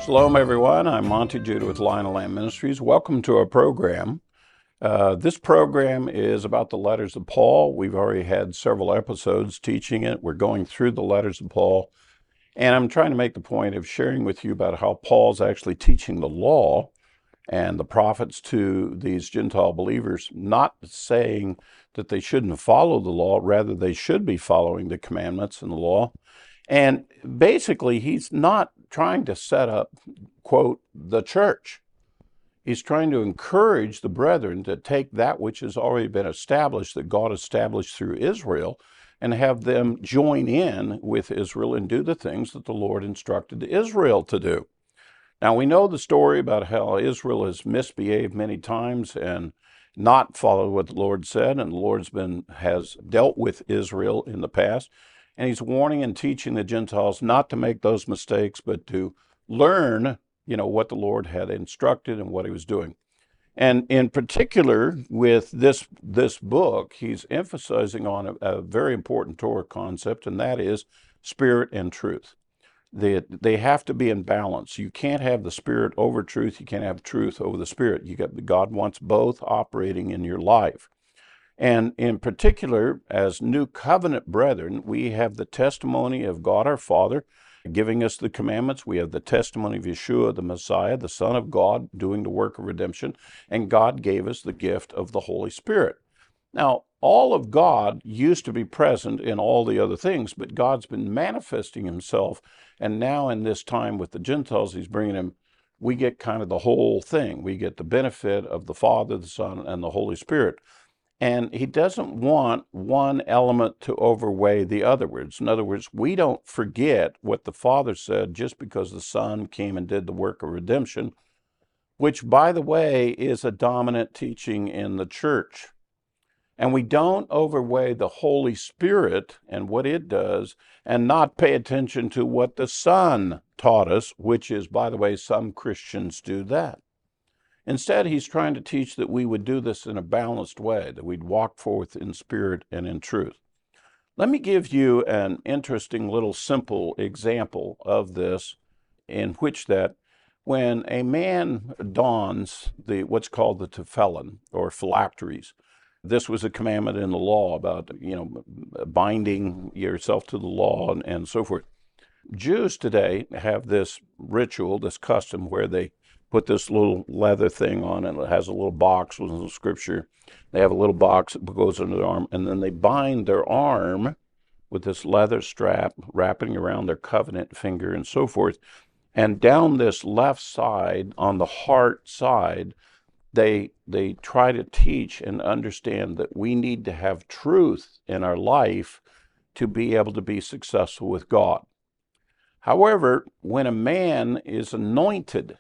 Shalom, everyone. I'm Monty Judah with Lion of Lamb Ministries. Welcome to our program. This program is about the letters of Paul. We've already had several episodes teaching it. We're going through the letters of Paul, and I'm trying to make the point of sharing with you about how Paul's actually teaching the law and the prophets to these Gentile believers, not saying that they shouldn't follow the law, rather they should be following the commandments and the law. And basically, he's not trying to set up, quote, the church. He's trying to encourage the brethren to take that which has already been established, that God established through Israel, and have them join in with Israel and do the things that the Lord instructed Israel to do. Now, we know the story about how Israel has misbehaved many times and not followed what the Lord said, and the Lord has dealt with Israel in the past. And he's warning and teaching the Gentiles not to make those mistakes, but to learn, what the Lord had instructed and what he was doing. And in particular, with this book, he's emphasizing on a very important Torah concept, and that is spirit and truth. They have to be in balance. You can't have the spirit over truth. You can't have truth over the spirit. God wants both operating in your life. And in particular, as new covenant brethren, we have the testimony of God our Father giving us the commandments. We have the testimony of Yeshua, the Messiah, the Son of God, doing the work of redemption. And God gave us the gift of the Holy Spirit. Now, all of God used to be present in all the other things, but God's been manifesting himself. And now in this time with the Gentiles, he's bringing him, we get kind of the whole thing. We get the benefit of the Father, the Son, and the Holy Spirit. And he doesn't want one element to overweigh the other. In other words, we don't forget what the Father said just because the Son came and did the work of redemption, which, by the way, is a dominant teaching in the church. And we don't overweigh the Holy Spirit and what it does and not pay attention to what the Son taught us, which is, by the way, some Christians do that. Instead, he's trying to teach that we would do this in a balanced way, that we'd walk forth in spirit and in truth. Let me give you an interesting little simple example of this, in which that when a man dons what's called the tefillin or phylacteries, this was a commandment in the law about, binding yourself to the law and so forth. Jews today have this ritual, this custom, where they put this little leather thing on, and it has a little box with a scripture. They have a little box that goes under their arm, and then they bind their arm with this leather strap wrapping around their covenant finger and so forth. And down this left side, on the heart side, they try to teach and understand that we need to have truth in our life to be able to be successful with God. However, when a man is anointed,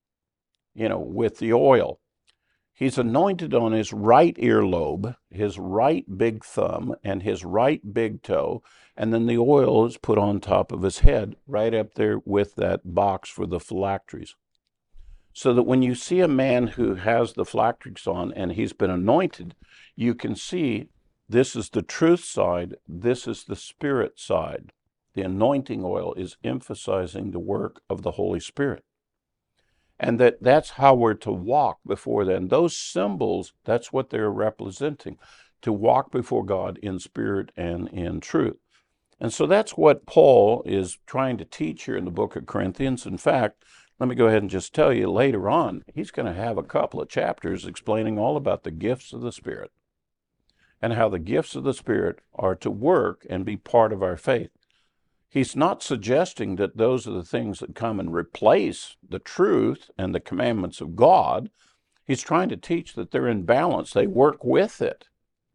with the oil, he's anointed on his right earlobe, his right big thumb, and his right big toe, and then the oil is put on top of his head, right up there with that box for the phylacteries. So that when you see a man who has the phylacteries on and he's been anointed, you can see this is the truth side, this is the spirit side. The anointing oil is emphasizing the work of the Holy Spirit. And that's how we're to walk before them. Those symbols, that's what they're representing, to walk before God in spirit and in truth. And so that's what Paul is trying to teach here in the book of Corinthians. In fact, let me go ahead and just tell you later on, he's going to have a couple of chapters explaining all about the gifts of the Spirit and how the gifts of the Spirit are to work and be part of our faith. He's not suggesting that those are the things that come and replace the truth and the commandments of God. He's trying to teach that they're in balance. They work with it.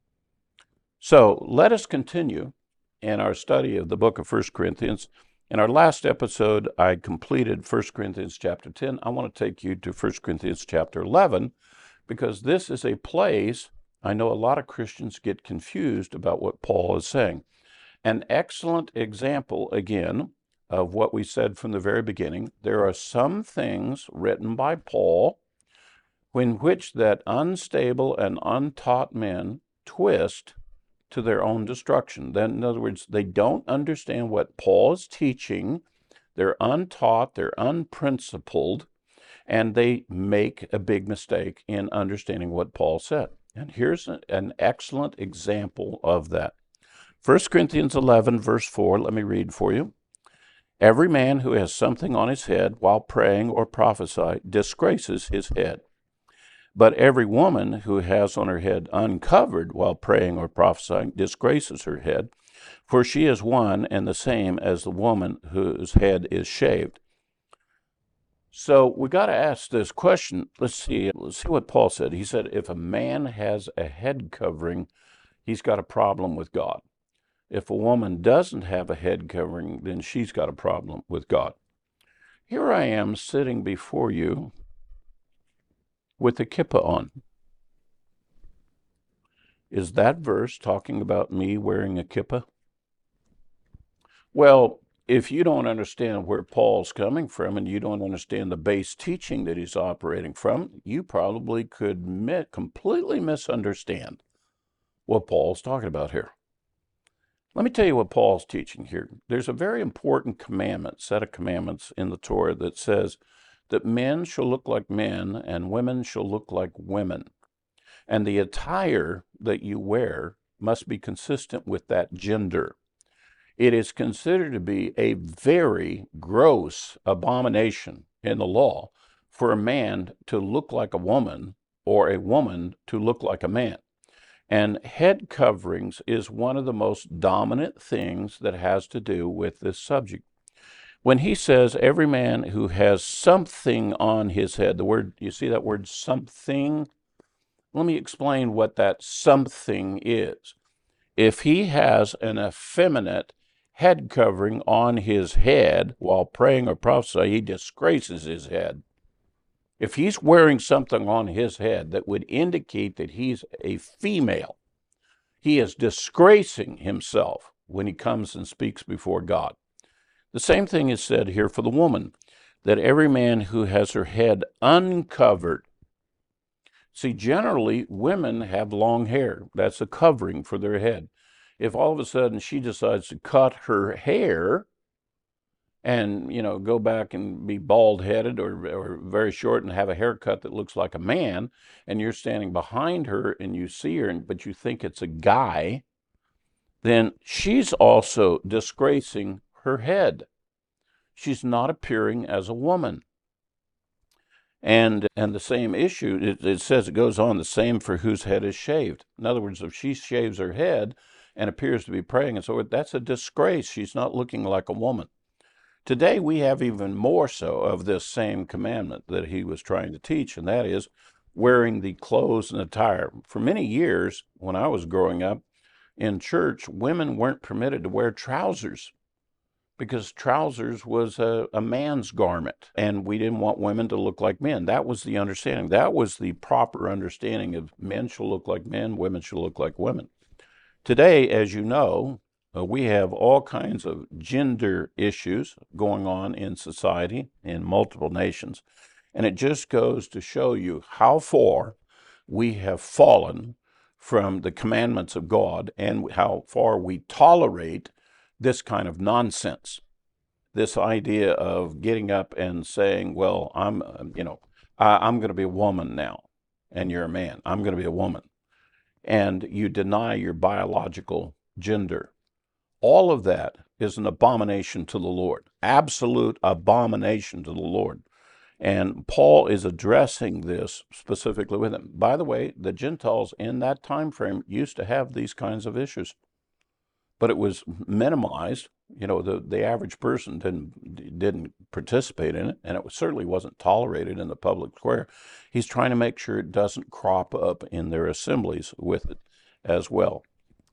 So let us continue in our study of the book of 1 Corinthians. In our last episode, I completed 1 Corinthians chapter 10. I want to take you to 1 Corinthians chapter 11, because this is a place I know a lot of Christians get confused about what Paul is saying. An excellent example, again, of what we said from the very beginning. There are some things written by Paul in which that unstable and untaught men twist to their own destruction. Then, in other words, they don't understand what Paul is teaching. They're untaught, they're unprincipled, and they make a big mistake in understanding what Paul said. And here's an excellent example of that. 1 Corinthians 11, verse 4, let me read for you. Every man who has something on his head while praying or prophesying disgraces his head. But every woman who has on her head uncovered while praying or prophesying disgraces her head, for she is one and the same as the woman whose head is shaved. So we got to ask this question. Let's see what Paul said. He said, if a man has a head covering, he's got a problem with God. If a woman doesn't have a head covering, then she's got a problem with God. Here I am sitting before you with a kippah on. Is that verse talking about me wearing a kippah? Well, if you don't understand where Paul's coming from and you don't understand the base teaching that he's operating from, you probably could completely misunderstand what Paul's talking about here. Let me tell you what Paul's teaching here. There's a very important set of commandments in the Torah that says that men shall look like men and women shall look like women. And the attire that you wear must be consistent with that gender. It is considered to be a very gross abomination in the law for a man to look like a woman or a woman to look like a man. And head coverings is one of the most dominant things that has to do with this subject. When he says every man who has something on his head, you see that word something? Let me explain what that something is. If he has an effeminate head covering on his head while praying or prophesying, he disgraces his head. If he's wearing something on his head that would indicate that he's a female, he is disgracing himself when he comes and speaks before God. The same thing is said here for the woman, that every man who has her head uncovered. See, generally, women have long hair. That's a covering for their head. If all of a sudden she decides to cut her hair and, go back and be bald-headed or very short and have a haircut that looks like a man, and you're standing behind her and you see her, but you think it's a guy, then she's also disgracing her head. She's not appearing as a woman. And the same issue, it says it goes on, the same for whose head is shaved. In other words, if she shaves her head and appears to be praying and so forth, that's a disgrace. She's not looking like a woman. Today, we have even more so of this same commandment that he was trying to teach, and that is wearing the clothes and attire. For many years, when I was growing up in church, women weren't permitted to wear trousers because trousers was a man's garment, and we didn't want women to look like men. That was the understanding. That was the proper understanding of men shall look like men, women shall look like women. Today, as you know, we have all kinds of gender issues going on in society in multiple nations, and it just goes to show you how far we have fallen from the commandments of God and how far we tolerate this kind of nonsense. This idea of getting up and saying, well, I'm going to be a woman now, and you're a man. I'm going to be a woman. And you deny your biological gender. All of that is an abomination to the Lord, absolute abomination to the Lord. And Paul is addressing this specifically with him. By the way, the Gentiles in that time frame used to have these kinds of issues, but it was minimized. The average person didn't participate in it, and it certainly wasn't tolerated in the public square. He's trying to make sure it doesn't crop up in their assemblies with it as well.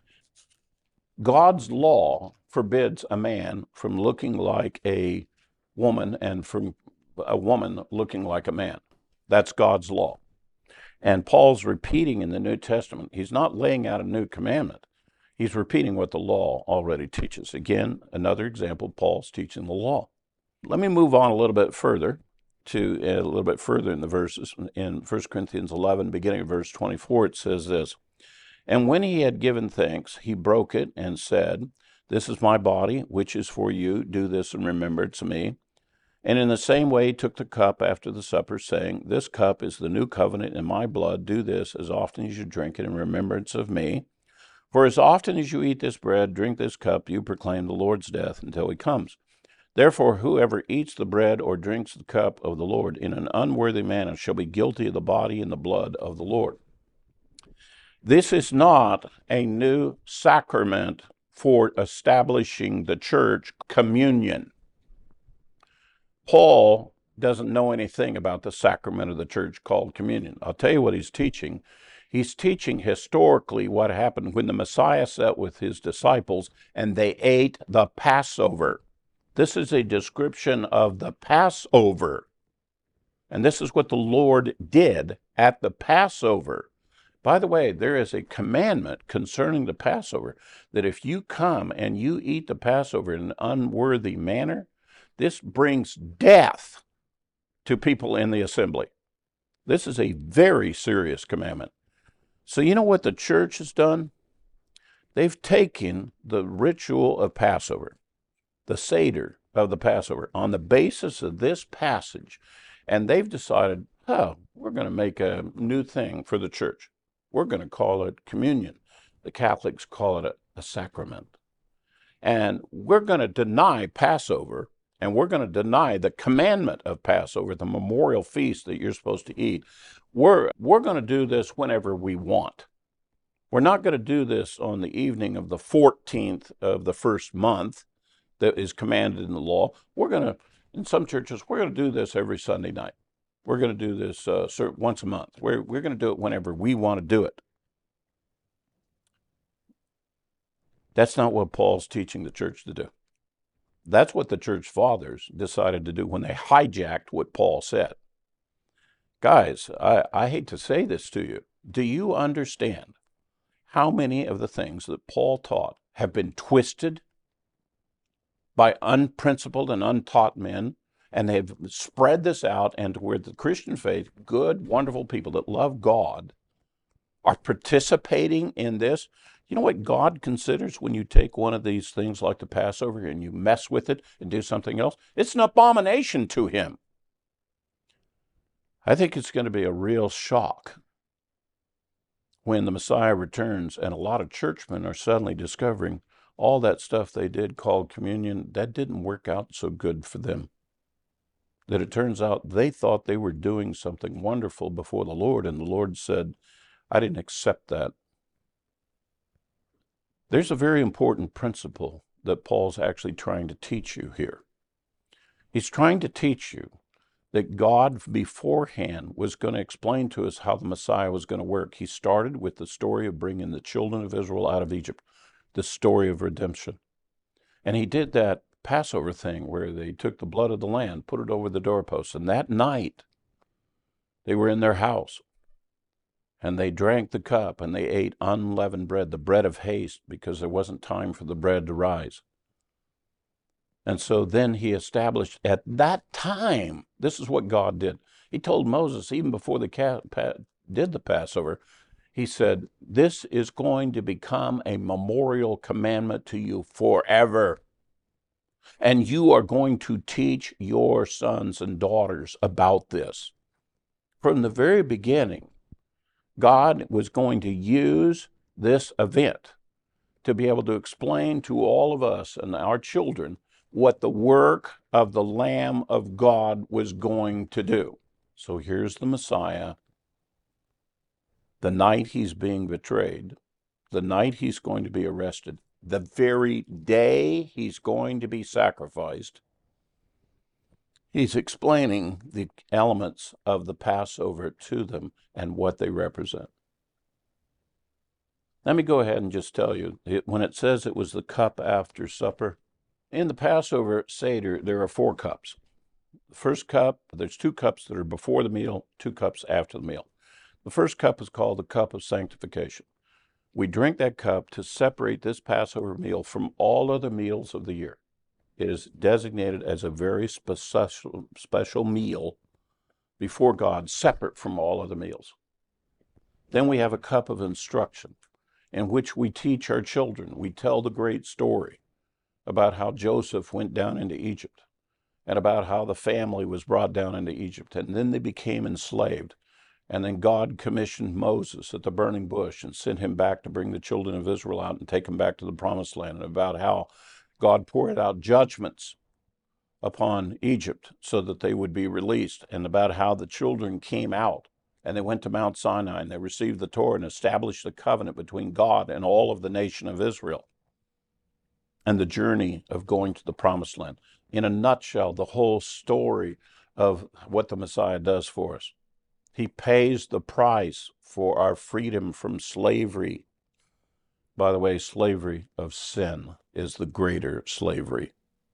God's law forbids a man from looking like a woman and from a woman looking like a man. That's God's law. And Paul's repeating in the New Testament. He's not laying out a new commandment. He's repeating what the law already teaches. Again, another example, Paul's teaching the law. Let me move on a little bit further in the verses. In 1 Corinthians 11, beginning of verse 24, it says this, "And when he had given thanks, he broke it and said, This is my body, which is for you. Do this in remembrance of me. And in the same way he took the cup after the supper, saying, This cup is the new covenant in my blood. Do this as often as you drink it in remembrance of me. For as often as you eat this bread, drink this cup, you proclaim the Lord's death until he comes. Therefore, whoever eats the bread or drinks the cup of the Lord in an unworthy manner shall be guilty of the body and the blood of the Lord. This is not a new sacrament for establishing the church, communion. Paul doesn't know anything about the sacrament of the church called communion. I'll tell you what he's teaching. He's teaching historically what happened when the Messiah sat with his disciples and they ate the Passover. This is a description of the Passover. And this is what the Lord did at the Passover. By the way, there is a commandment concerning the Passover that if you come and you eat the Passover in an unworthy manner, this brings death to people in the assembly. This is a very serious commandment. So you know what the church has done? They've taken the ritual of Passover, the Seder of the Passover, on the basis of this passage, and they've decided, we're going to make a new thing for the church. We're going to call it communion. The Catholics call it a sacrament. And we're going to deny Passover, and we're going to deny the commandment of Passover, the memorial feast that you're supposed to eat. We're going to do this whenever we want. We're not going to do this on the evening of the 14th of the first month that is commanded in the law. In some churches, we're going to do this every Sunday night. We're going to do this once a month. We're going to do it whenever we want to do it. That's not what Paul's teaching the church to do. That's what the church fathers decided to do when they hijacked what Paul said. Guys, I hate to say this to you. Do you understand how many of the things that Paul taught have been twisted by unprincipled and untaught men, and they've spread this out, and where the Christian faith, good, wonderful people that love God, are participating in this? You know what God considers when you take one of these things like the Passover and you mess with it and do something else? It's an abomination to him. I think it's going to be a real shock when the Messiah returns and a lot of churchmen are suddenly discovering all that stuff they did called communion, that didn't work out so good for them. That it turns out they thought they were doing something wonderful before the Lord, and the Lord said, I didn't accept that. There's a very important principle that Paul's actually trying to teach you here. He's trying to teach you that God beforehand was going to explain to us how the Messiah was going to work. He started with the story of bringing the children of Israel out of Egypt, the story of redemption. And he did that Passover thing where they took the blood of the lamb, put it over the doorpost, and that night they were in their house. And they drank the cup, and they ate unleavened bread, the bread of haste, because there wasn't time for the bread to rise. And so then he established at that time, this is what God did. He told Moses, even before they did the Passover, he said, this is going to become a memorial commandment to you forever. And you are going to teach your sons and daughters about this. From the very beginning, God was going to use this event to be able to explain to all of us and our children what the work of the Lamb of God was going to do. So here's the Messiah, the night he's being betrayed, the night he's going to be arrested, the very day he's going to be sacrificed. He's explaining the elements of the Passover to them and what they represent. Let me go ahead and just tell you, when it says it was the cup after supper, in the Passover Seder, there are 4 cups. The first cup, there's 2 cups that are before the meal, 2 cups after the meal. The first cup is called the cup of sanctification. We drink that cup to separate this Passover meal from all other meals of the year. It is designated as a very special meal before God, separate from all other meals. Then we have a cup of instruction in which we teach our children. We tell the great story about how Joseph went down into Egypt and about how the family was brought down into Egypt, and then they became enslaved. And then God commissioned Moses at the burning bush and sent him back to bring the children of Israel out and take them back to the promised land, and about how God poured out judgments upon Egypt so that they would be released, and about how the children came out and they went to Mount Sinai and they received the Torah and established the covenant between God and all of the nation of Israel, and the journey of going to the promised land. In a nutshell, the whole story of what the Messiah does for us. He pays the price for our freedom from slavery. By the way, slavery of sin is the greater slavery.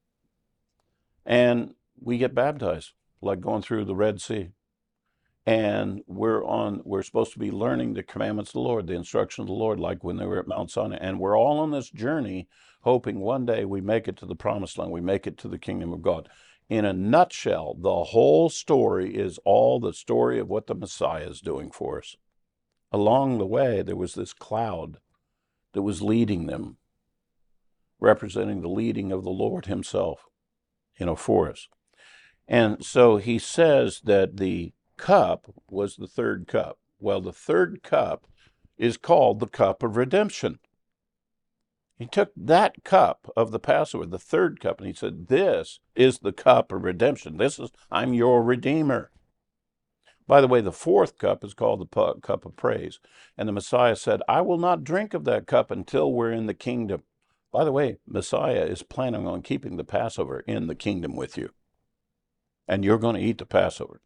And we get baptized, like going through the Red Sea. And we're supposed to be learning the commandments of the Lord, the instruction of the Lord, like when they were at Mount Sinai. And we're all on this journey, hoping one day we make it to the promised land, we make it to the kingdom of God. In a nutshell, the whole story is all the story of what the Messiah is doing for us. Along the way, there was this cloud that was leading them, representing the leading of the Lord himself, for us. And so he says that the cup was the third cup. Well, the third cup is called the cup of redemption. He took that cup of the Passover, the third cup, and he said, this is the cup of redemption. I'm your Redeemer. By the way, the fourth cup is called the cup of praise. And the Messiah said, I will not drink of that cup until we're in the kingdom. By the way, Messiah is planning on keeping the Passover in the kingdom with you. And you're going to eat the Passover.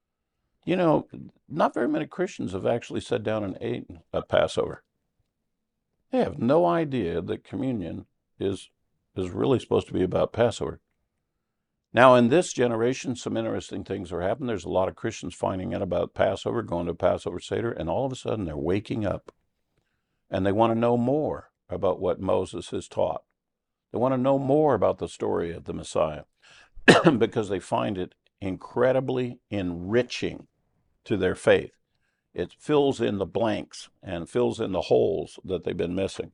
Not very many Christians have actually sat down and eaten a Passover. They have no idea that communion is really supposed to be about Passover. Now, in this generation, some interesting things are happening. There's a lot of Christians finding out about Passover, going to Passover Seder, and all of a sudden they're waking up. And they want to know more about what Moses has taught. They want to know more about the story of the Messiah because they find it incredibly enriching to their faith. It fills in the blanks and fills in the holes that they've been missing.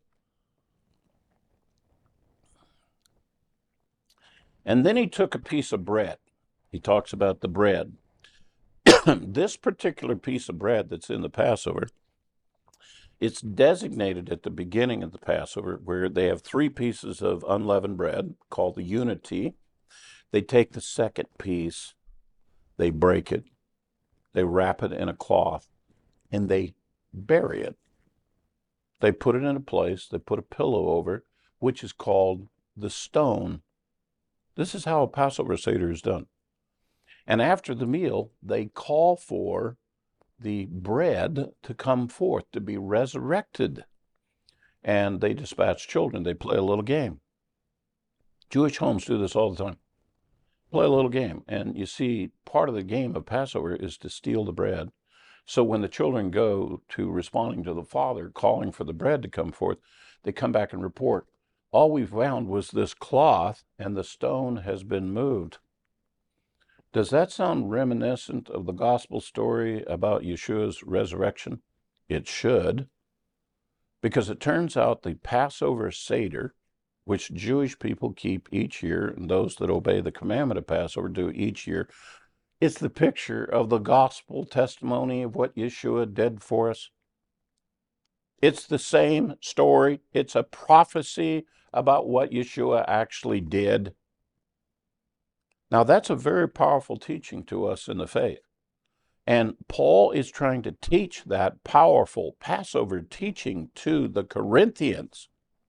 And then he took a piece of bread. He talks about the bread. This particular piece of bread that's in the Passover, it's designated at the beginning of the Passover, where they have 3 pieces of unleavened bread called the unity. They take the second piece, they break it, they wrap it in a cloth, and they bury it. They put it in a place, they put a pillow over it, which is called the stone. This is how a Passover Seder is done. And after the meal, they call for the bread to come forth, to be resurrected. And they dispatch children. They play a little game. Jewish homes do this all the time. Play a little game. And you see, part of the game of Passover is to steal the bread. So when the children go to responding to the father, calling for the bread to come forth, they come back and report, all we found was this cloth and the stone has been moved. Does that sound reminiscent of the gospel story about Yeshua's resurrection? It should, because it turns out the Passover Seder, which Jewish people keep each year, and those that obey the commandment of Passover do each year, it's the picture of the gospel testimony of what Yeshua did for us. It's the same story. It's a prophecy about what Yeshua actually did. Now, that's a very powerful teaching to us in the faith. And Paul is trying to teach that powerful Passover teaching to the Corinthians.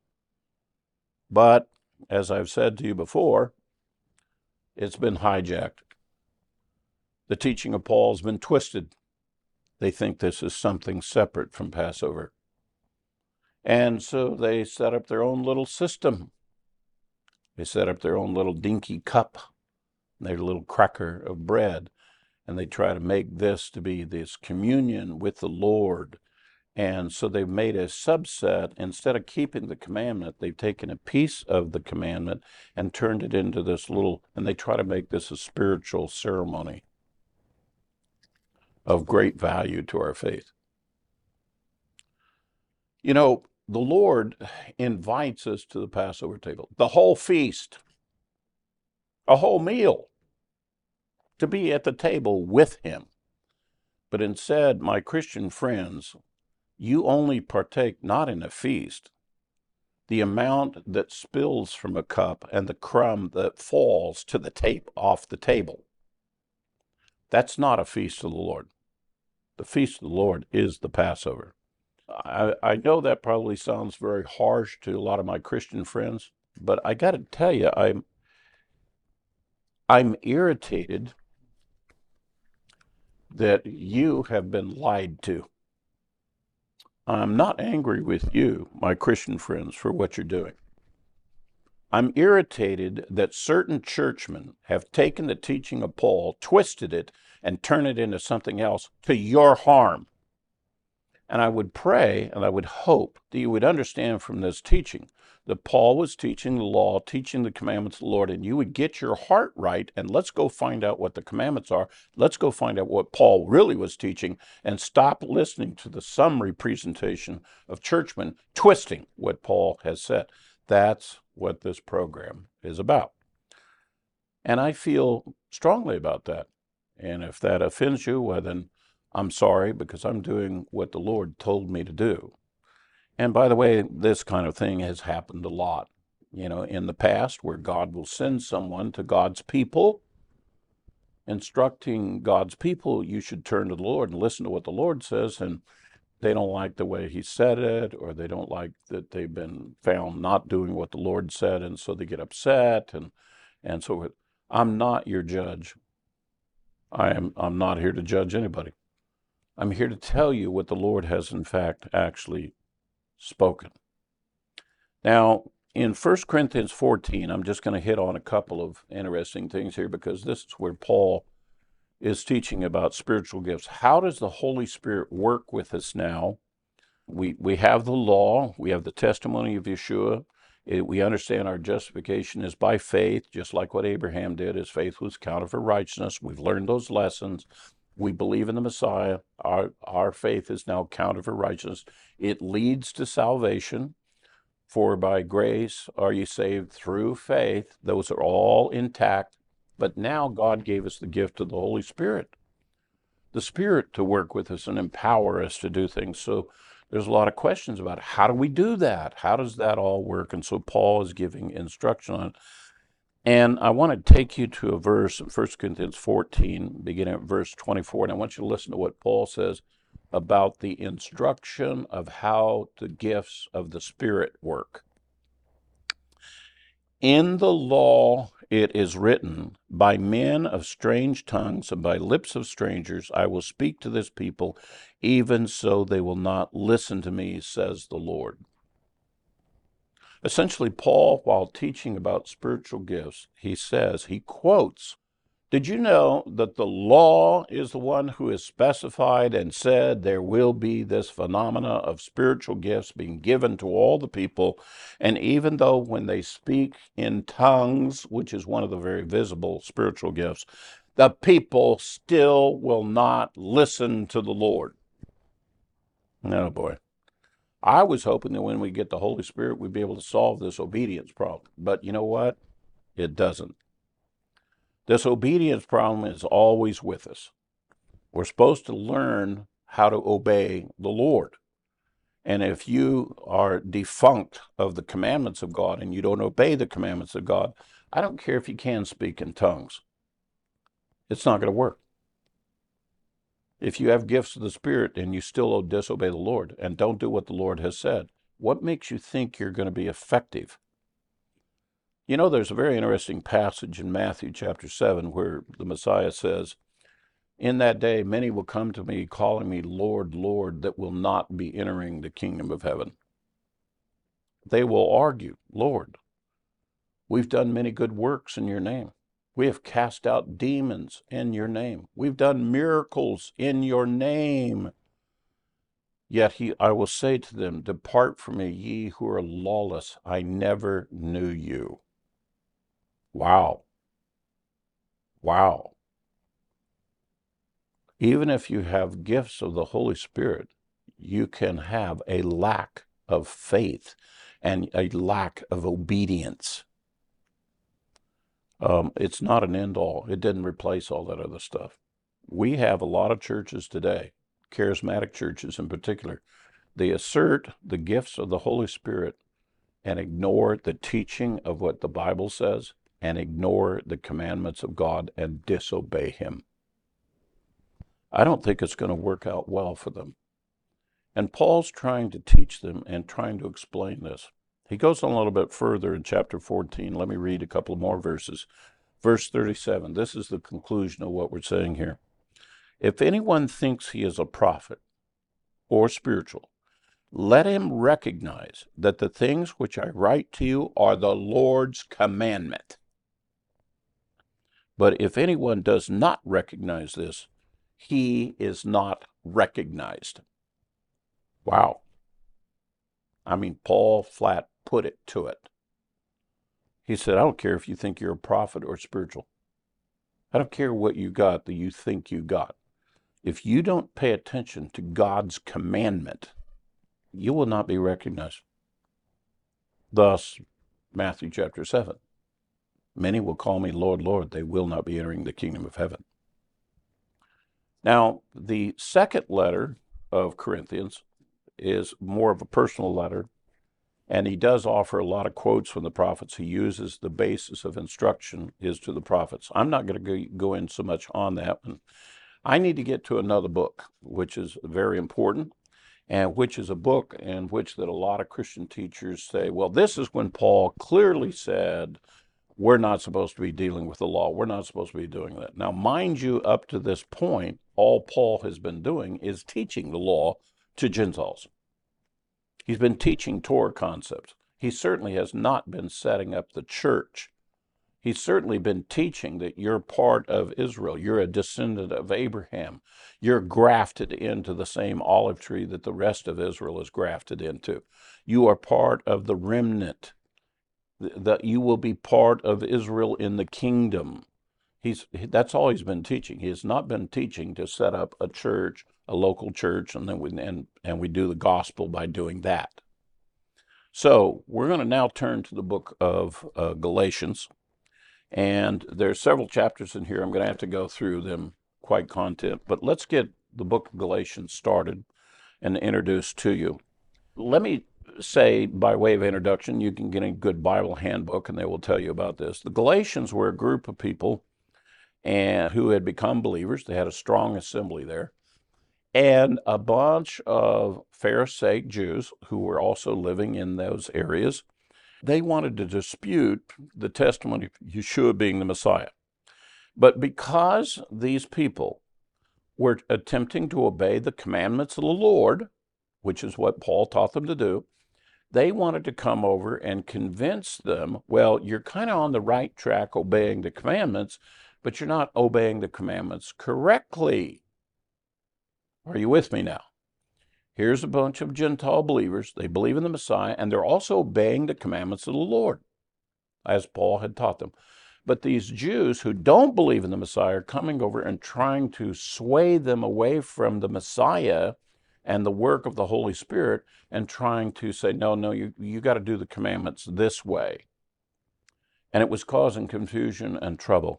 But, as I've said to you before, it's been hijacked. The teaching of Paul has been twisted. They think this is something separate from Passover. And so they set up their own little system. They set up their own little dinky cup, their little cracker of bread, and they try to make this to be this communion with the Lord. And so they've made a subset. Instead of keeping the commandment, they've taken a piece of the commandment and turned it into this little, and they try to make this a spiritual ceremony of great value to our faith. the Lord invites us to the Passover table, the whole feast, a whole meal, to be at the table with him. But instead, my Christian friends, you only partake not in a feast, the amount that spills from a cup and the crumb that falls to the tape off the table. That's not a feast of the Lord. The feast of the Lord is the Passover. I know that probably sounds very harsh to a lot of my Christian friends, but I got to tell you, I'm irritated that you have been lied to. I'm not angry with you, my Christian friends, for what you're doing. I'm irritated that certain churchmen have taken the teaching of Paul, twisted it, and turned it into something else to your harm. And I would pray and I would hope that you would understand from this teaching that Paul was teaching the law, teaching the commandments of the Lord, and you would get your heart right, and let's go find out what the commandments are. Let's go find out what Paul really was teaching, and stop listening to the summary presentation of churchmen twisting what Paul has said. That's what this program is about. And I feel strongly about that. And if that offends you, well, then I'm sorry, because I'm doing what the Lord told me to do. And by the way, this kind of thing has happened a lot, in the past, where God will send someone to God's people, instructing God's people, you should turn to the Lord and listen to what the Lord says, and they don't like the way he said it, or they don't like that they've been found not doing what the Lord said, and so they get upset, and so I'm not your judge. I'm not here to judge anybody. I'm here to tell you what the Lord has in fact actually spoken. Now, in 1 Corinthians 14, I'm just going to hit on a couple of interesting things here, because this is where Paul is teaching about spiritual gifts. How does the Holy Spirit work with us now? We have the law, we have the testimony of Yeshua. We understand our justification is by faith, just like what Abraham did. His faith was counted for righteousness. We've learned those lessons. We believe in the Messiah. Our faith is now counted for righteousness. It leads to salvation. For by grace are you saved through faith. Those are all intact. But now God gave us the gift of the Holy Spirit, the Spirit to work with us and empower us to do things. So there's a lot of questions about how do we do that? How does that all work? And so Paul is giving instruction on it. And I want to take you to a verse in 1 Corinthians 14, beginning at verse 24. And I want you to listen to what Paul says about the instruction of how the gifts of the Spirit work. In the law it is written, by men of strange tongues and by lips of strangers I will speak to this people, even so they will not listen to me, says the Lord. Essentially, Paul, while teaching about spiritual gifts, he quotes, did you know that the law is the one who has specified and said there will be this phenomena of spiritual gifts being given to all the people, and even though when they speak in tongues, which is one of the very visible spiritual gifts, the people still will not listen to the Lord? Oh boy. I was hoping that when we get the Holy Spirit, we'd be able to solve this obedience problem. But you know what? It doesn't. This obedience problem is always with us. We're supposed to learn how to obey the Lord. And if you are defunct of the commandments of God and you don't obey the commandments of God, I don't care if you can speak in tongues. It's not going to work. If you have gifts of the Spirit and you still disobey the Lord and don't do what the Lord has said, what makes you think you're going to be effective? There's a very interesting passage in Matthew chapter 7 where the Messiah says, in that day, many will come to me calling me Lord, Lord, that will not be entering the kingdom of heaven. They will argue, Lord, we've done many good works in your name. We have cast out demons in your name. We've done miracles in your name. Yet I will say to them, depart from me, ye who are lawless. I never knew you. Wow. Wow. Even if you have gifts of the Holy Spirit, you can have a lack of faith and a lack of obedience. It's not an end all. It didn't replace all that other stuff. We have a lot of churches today, charismatic churches in particular, they assert the gifts of the Holy Spirit and ignore the teaching of what the Bible says and ignore the commandments of God and disobey Him. I don't think it's going to work out well for them. And Paul's trying to teach them and trying to explain this. He goes on a little bit further in chapter 14. Let me read a couple more verses. Verse 37, this is the conclusion of what we're saying here. If anyone thinks he is a prophet or spiritual, let him recognize that the things which I write to you are the Lord's commandment. But if anyone does not recognize this, he is not recognized. Wow. I mean, Paul flat put it to it. He said, I don't care if you think you're a prophet or spiritual. I don't care what you got that you think you got. If you don't pay attention to God's commandment, you will not be recognized. Thus, Matthew chapter 7. Many will call me Lord, Lord. They will not be entering the kingdom of heaven. Now, the second letter of Corinthians is more of a personal letter, and he does offer a lot of quotes from the prophets. He uses the basis of instruction is to the prophets. I'm not going to go in so much on that one. I need to get to another book, which is very important, and which is a book in which that a lot of Christian teachers say, well, this is when Paul clearly said, we're not supposed to be dealing with the law. We're not supposed to be doing that. Now, mind you, up to this point, all Paul has been doing is teaching the law to Gentiles. He's been teaching Torah concepts. He certainly has not been setting up the church. He's certainly been teaching that you're part of Israel. You're a descendant of Abraham. You're grafted into the same olive tree that the rest of Israel is grafted into. You are part of the remnant, that you will be part of Israel in the kingdom. That's all he's been teaching. He has not been teaching to set up a church, a local church, and then we do the gospel by doing that. So we're going to now turn to the book of Galatians, and there's several chapters in here. I'm going to have to go through them quite content, but let's get the book of Galatians started and introduced to you. Let me say, by way of introduction, you can get a good Bible handbook, and they will tell you about this. The Galatians were a group of people who had become believers. They had a strong assembly there. And a bunch of Pharisaic Jews who were also living in those areas, they wanted to dispute the testimony of Yeshua being the Messiah. But because these people were attempting to obey the commandments of the Lord, which is what Paul taught them to do, they wanted to come over and convince them, well, you're kind of on the right track obeying the commandments, but you're not obeying the commandments correctly. Are you with me now? Here's a bunch of Gentile believers. They believe in the Messiah, and they're also obeying the commandments of the Lord, as Paul had taught them. But these Jews who don't believe in the Messiah are coming over and trying to sway them away from the Messiah and the work of the Holy Spirit, and trying to say, no, you got to do the commandments this way. And it was causing confusion and trouble.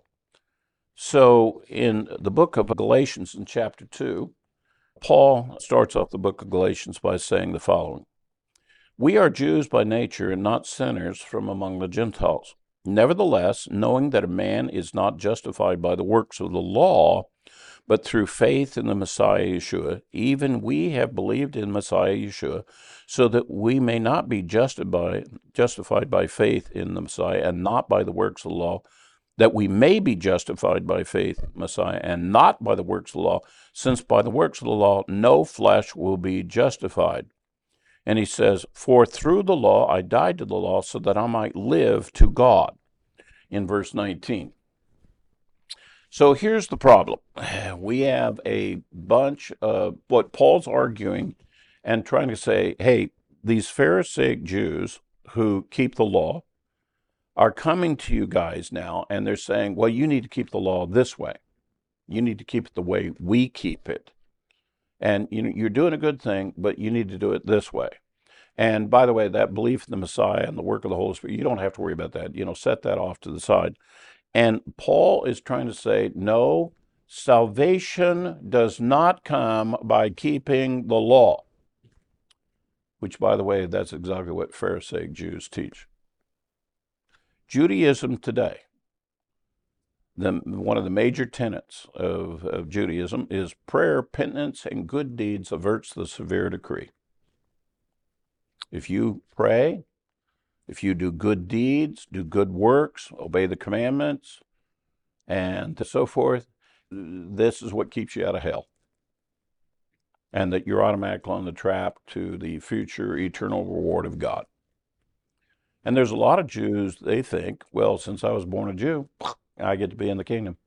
So in the book of Galatians in chapter 2, Paul starts off the book of Galatians by saying the following: We are Jews by nature and not sinners from among the Gentiles. Nevertheless, knowing that a man is not justified by the works of the law, but through faith in the Messiah Yeshua, even we have believed in Messiah Yeshua, so that we may not be justified by faith in the Messiah and not by the works of the law, that we may be justified by faith in Messiah and not by the works of the law, since by the works of the law no flesh will be justified. And he says, for through the law I died to the law so that I might live to God, in verse 19. So here's the problem. We have a bunch of what Paul's arguing and trying to say, hey, these Pharisaic Jews who keep the law are coming to you guys now, and they're saying, well, you need to keep the law this way. You need to keep it the way we keep it. And you're doing a good thing, but you need to do it this way. And by the way, that belief in the Messiah and the work of the Holy Spirit, you don't have to worry about that. Set that off to the side. And Paul is trying to say, no, salvation does not come by keeping the law, which, by the way, that's exactly what Pharisaic Jews teach. Judaism today, one of the major tenets of Judaism is prayer, penitence, and good deeds averts the severe decree. If you pray, if you do good deeds, do good works, obey the commandments, and so forth, this is what keeps you out of hell. And that you're automatically on the trap to the future eternal reward of God. And there's a lot of Jews, they think, well, since I was born a Jew, I get to be in the kingdom.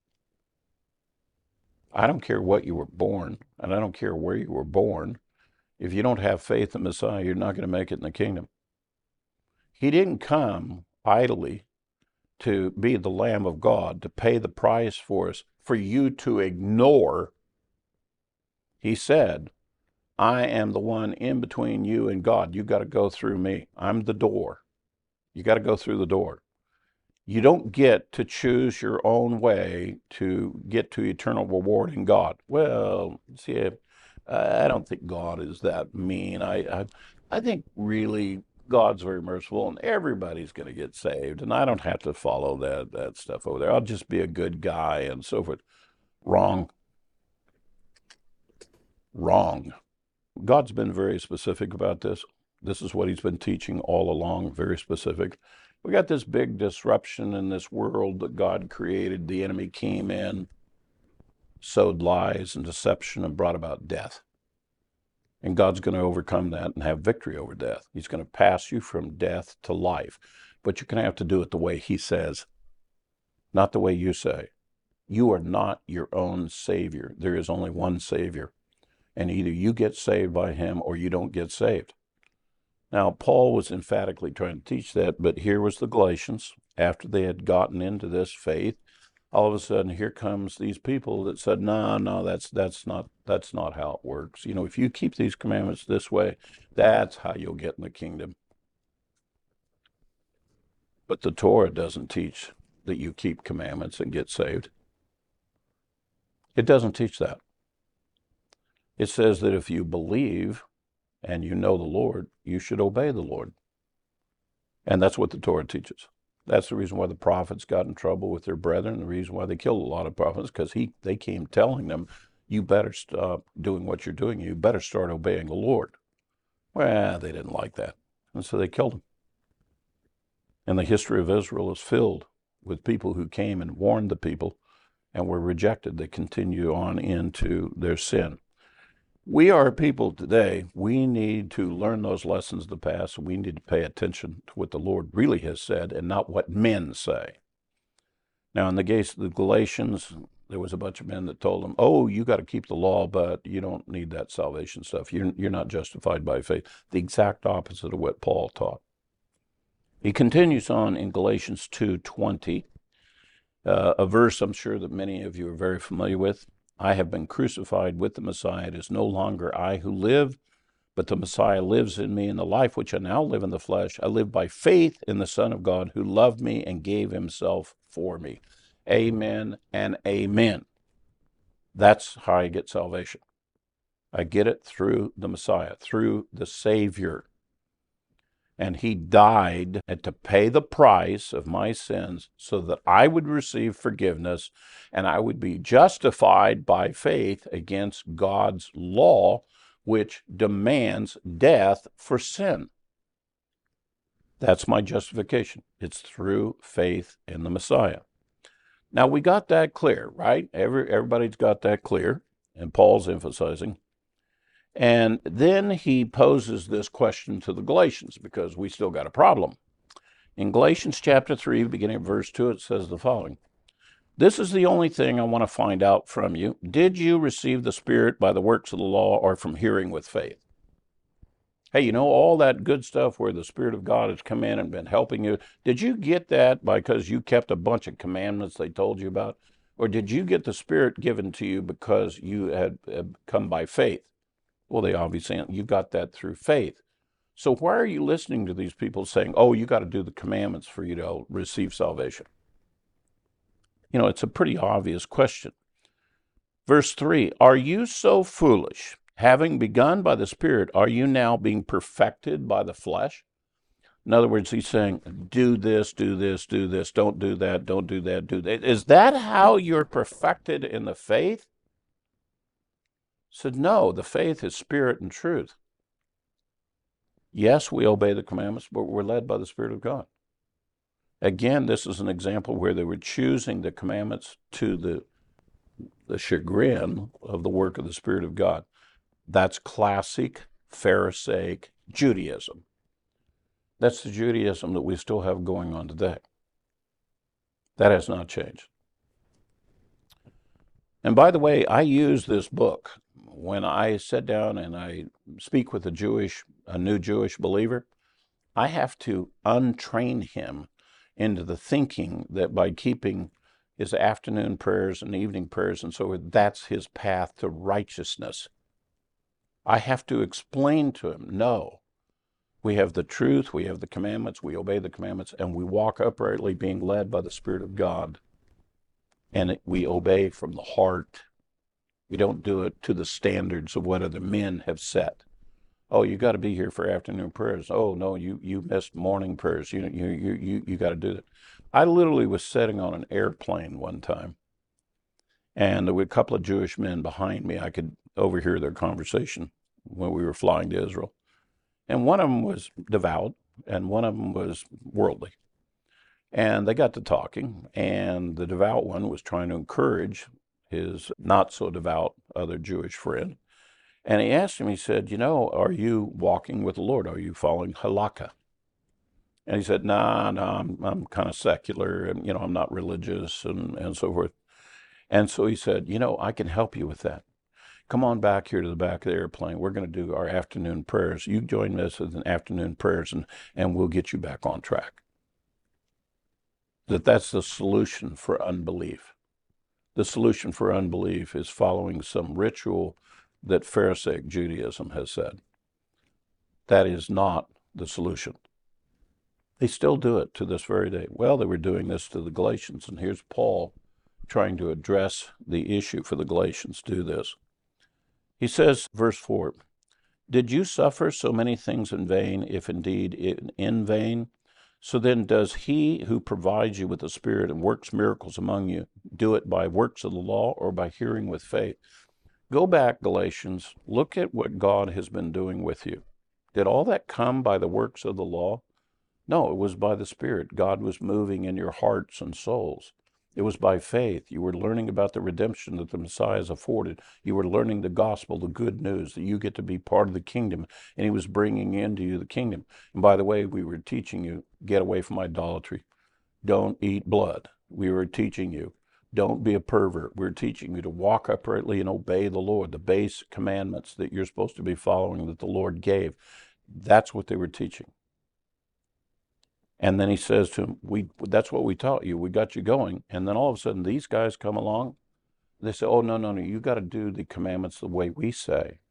I don't care what you were born, and I don't care where you were born. If you don't have faith in Messiah, you're not going to make it in the kingdom. He didn't come idly to be the Lamb of God, to pay the price for us, for you to ignore. He said, I am the one in between you and God. You got to go through me. I'm the door. You got to go through the door. You don't get to choose your own way to get to eternal reward in God. Well, see, I don't think God is that mean. I think really God's very merciful, and everybody's going to get saved, and I don't have to follow that stuff over there. I'll just be a good guy and so forth. Wrong. Wrong. God's been very specific about this. This is what he's been teaching all along, very specific. We got this big disruption in this world that God created. The enemy came in, sowed lies and deception, and brought about death. And God's going to overcome that and have victory over death. He's going to pass you from death to life. But you're going to have to do it the way he says, not the way you say. You are not your own Savior. There is only one Savior. And either you get saved by him or you don't get saved. Now, Paul was emphatically trying to teach that, but here was the Galatians, after they had gotten into this faith. All of a sudden, here comes these people that said, no, that's not how it works. If you keep these commandments this way, that's how you'll get in the kingdom. But the Torah doesn't teach that you keep commandments and get saved. It doesn't teach that. It says that if you believe and you know the Lord, you should obey the Lord. And that's what the Torah teaches. That's the reason why the prophets got in trouble with their brethren, the reason why they killed a lot of prophets, because they came telling them, you better stop doing what you're doing. You better start obeying the Lord. Well, they didn't like that. And so they killed them. And the history of Israel is filled with people who came and warned the people and were rejected. They continue on into their sin. We are people today, we need to learn those lessons of the past. We need to pay attention to what the Lord really has said and not what men say. Now, in the case of the Galatians, there was a bunch of men that told them, oh, you got to keep the law, but you don't need that salvation stuff. You're not justified by faith. The exact opposite of what Paul taught. He continues on in Galatians 2:20, a verse I'm sure that many of you are very familiar with. I have been crucified with the Messiah. It is no longer I who live, but the Messiah lives in me. In the life which I now live in the flesh, I live by faith in the Son of God who loved me and gave himself for me. Amen and amen. That's how I get salvation. I get it through the Messiah, through the Savior. And he died to pay the price of my sins so that I would receive forgiveness and I would be justified by faith against God's law, which demands death for sin. That's my justification. It's through faith in the Messiah. Now, we got that clear, right? Everybody's got that clear, and Paul's emphasizing. And then he poses this question to the Galatians, because we still got a problem. In Galatians chapter 3, beginning of verse 2, it says the following. This is the only thing I want to find out from you. Did you receive the Spirit by the works of the law or from hearing with faith? Hey, all that good stuff where the Spirit of God has come in and been helping you, did you get that because you kept a bunch of commandments they told you about? Or did you get the Spirit given to you because you had come by faith? Well, they obviously, you got that through faith. So why are you listening to these people saying, oh, you got to do the commandments for you to receive salvation? You know, it's a pretty obvious question. Verse 3, are you so foolish? Having begun by the Spirit, are you now being perfected by the flesh? In other words, he's saying, do this, do this, do this, don't do that, don't do that, do that. Is that how you're perfected in the faith? Said, no, the faith is spirit and truth. Yes, we obey the commandments, but we're led by the Spirit of God. Again, this is an example where they were choosing the commandments to the chagrin of the work of the Spirit of God. That's classic Pharisaic Judaism. That's the Judaism that we still have going on today. That has not changed. And by the way, I use this book when I sit down and I speak with a new Jewish believer. I have to untrain him into the thinking that by keeping his afternoon prayers and evening prayers and so forth, that's his path to righteousness. I have to explain to him, no, we have the truth, we have the commandments, we obey the commandments, and we walk uprightly being led by the Spirit of God. And we obey from the heart. We don't do it to the standards of what other men have set. Oh, you got to be here for afternoon prayers. Oh, no, you missed morning prayers. You got to do that. I literally was sitting on an airplane one time, and there were a couple of Jewish men behind me. I could overhear their conversation when we were flying to Israel. And one of them was devout, and one of them was worldly. And they got to talking, and the devout one was trying to encourage his not-so-devout other Jewish friend. And he asked him, he said, you know, are you walking with the Lord? Are you following halakha? And he said, nah, I'm kind of secular, and, you know, I'm not religious, and so forth. And so he said, you know, I can help you with that. Come on back here to the back of the airplane. We're going to do our afternoon prayers. You join us in afternoon prayers, and we'll get you back on track. That's the solution for unbelief. The solution for unbelief is following some ritual that Pharisaic Judaism has said. That is not the solution. They still do it to this very day. Well, they were doing this to the Galatians, and here's Paul trying to address the issue for the Galatians. Do this. He says, verse 4, did you suffer so many things in vain, if indeed in vain? So then does he who provides you with the Spirit and works miracles among you do it by works of the law or by hearing with faith? Go back, Galatians, look at what God has been doing with you. Did all that come by the works of the law? No, it was by the Spirit. God was moving in your hearts and souls. It was by faith. You were learning about the redemption that the Messiah has afforded. You were learning the gospel, the good news, that you get to be part of the kingdom, and he was bringing into you the kingdom. And by the way, we were teaching you, get away from idolatry. Don't eat blood. We were teaching you, don't be a pervert. We're teaching you to walk uprightly and obey the Lord, the base commandments that you're supposed to be following that the Lord gave. That's what they were teaching. And then he says to him, that's what we taught you. We got you going. And then all of a sudden, these guys come along. They say, oh, no, you got to do the commandments the way we say.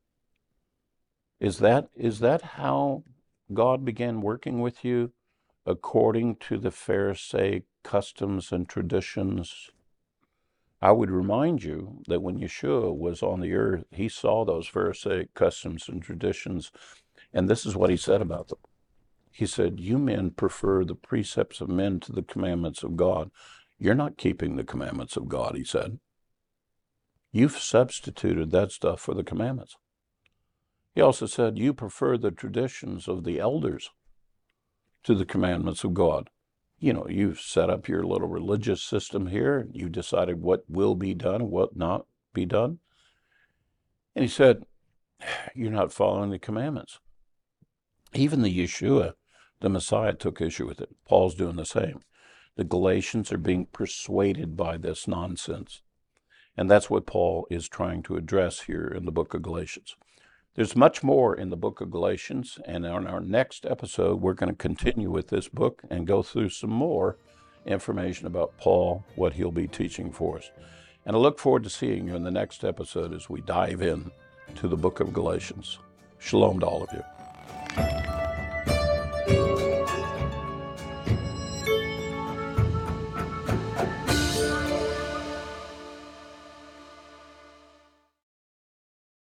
Is that how God began working with you, according to the Pharisaic customs and traditions? I would remind you that when Yeshua was on the earth, he saw those Pharisaic customs and traditions. And this is what he said about them. He said, you men prefer the precepts of men to the commandments of God. You're not keeping the commandments of God, he said. You've substituted that stuff for the commandments. He also said, you prefer the traditions of the elders to the commandments of God. You know, you've set up your little religious system here. You decided what will be done and what not be done. And he said, you're not following the commandments. Even the Yeshua, the Messiah, took issue with it. Paul's doing the same. The Galatians are being persuaded by this nonsense. And that's what Paul is trying to address here in the book of Galatians. There's much more in the book of Galatians, and on our next episode, we're going to continue with this book and go through some more information about Paul, what he'll be teaching for us. And I look forward to seeing you in the next episode as we dive in to the book of Galatians. Shalom to all of you.